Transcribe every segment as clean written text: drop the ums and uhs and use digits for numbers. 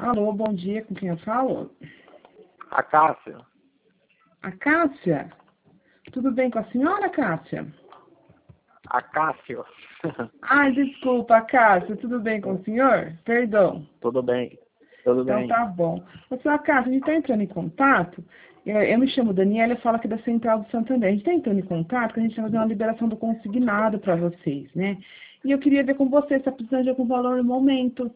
Alô, bom dia, com quem eu falo? A Cássia. A Cássia? Tudo bem com a senhora, Cássia? A Cássio. Ai, desculpa, Cássia, tudo bem com o senhor? Perdão. Tudo bem. Tudo Então bem. tá bom. Ô, senhora Cássia, a gente está entrando em contato. Eu me chamo Daniela, eu falo aqui da Central do Santander. A gente está entrando em contato porque a gente está fazendo uma liberação do consignado para vocês, né? E eu queria ver com você se está precisando de algum valor no momento.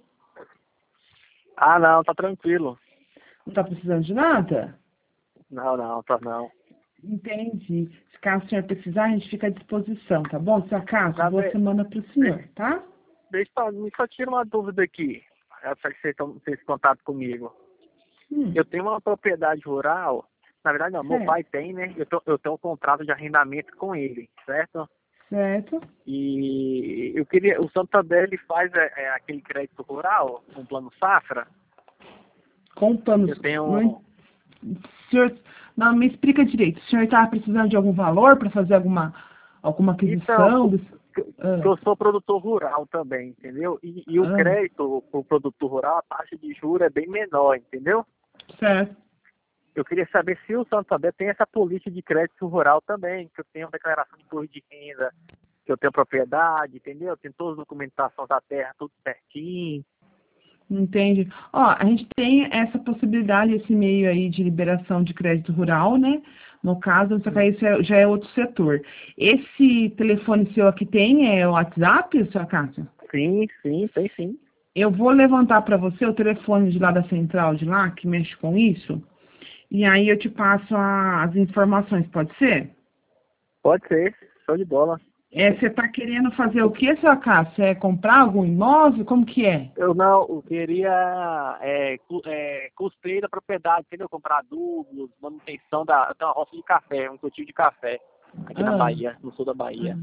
Ah, não, tá tranquilo. Não está precisando de nada? Não, tá não. Entendi. Se caso o senhor precisar, a gente fica à disposição, tá bom? Se acaso, Já boa ve- semana para o senhor, tá? me só tira uma dúvida aqui. Essa que vocês fez contato comigo. Eu tenho uma propriedade rural. Na verdade, não, meu Certo. pai tem, né? Eu tenho um contrato de arrendamento com ele, certo? Certo. E eu queria. O Santander ele faz aquele crédito rural, um plano safra. Com planos. Eu tenho. Senhor, não, me explica direito. O senhor estava precisando de algum valor para fazer alguma aquisição? Então, eu sou produtor rural também, entendeu? E o crédito para o produtor rural, a taxa de juros é bem menor, entendeu? Certo. Eu queria saber se o Santander tem essa política de crédito rural também, que eu tenho declaração de imposto de renda, que eu tenho propriedade, entendeu? Tenho toda a documentação da terra, tudo certinho. Entende? Ó, a gente tem essa possibilidade, esse meio aí de liberação de crédito rural, né? No caso, só que aí já é outro setor. Esse telefone seu aqui tem o WhatsApp, sua Cássia? Sim, tem sim. Eu vou levantar para você o telefone de lá da central de lá, que mexe com isso, e aí eu te passo as informações, pode ser? Pode ser, show de bola. Você está querendo fazer o que, sua Cássia? É comprar algum imóvel? Como que é? Eu queria custeio da propriedade, entendeu? Comprar adubos, manutenção da uma roça de café, um cultivo de café aqui na Bahia, no sul da Bahia.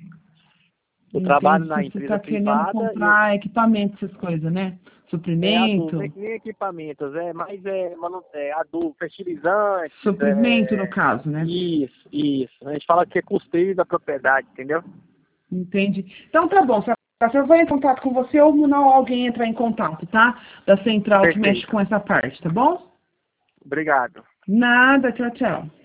Eu trabalho na Você empresa está querendo privada comprar equipamento, essas coisas, né? Suprimento. adubo, nem equipamentos, adubo, fertilizante. Suprimento, no caso, né? Isso. A gente fala que é custeio da propriedade, entendeu? Entende? Então tá bom, eu vou em contato com você ou não alguém entrar em contato, tá? Da central que mexe Perfeito. com essa parte, tá bom? Obrigado. Nada, tchau, tchau.